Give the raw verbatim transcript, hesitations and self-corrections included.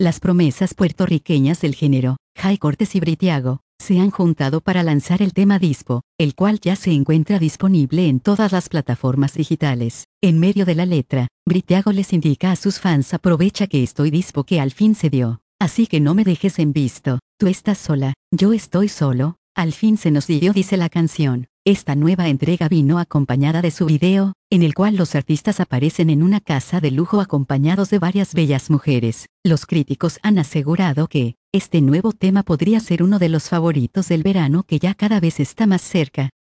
Las promesas puertorriqueñas del género, Jay Cortés y Britiago, se han juntado para lanzar el tema Dispo, el cual ya se encuentra disponible en todas las plataformas digitales. En medio de la letra, Britiago les indica a sus fans: aprovecha que estoy dispo, que al fin se dio. Así que no me dejes en visto, tú estás sola, yo estoy solo, al fin se nos dio, dice la canción. Esta nueva entrega vino acompañada de su video, en el cual los artistas aparecen en una casa de lujo acompañados de varias bellas mujeres. Los críticos han asegurado que este nuevo tema podría ser uno de los favoritos del verano, que ya cada vez está más cerca.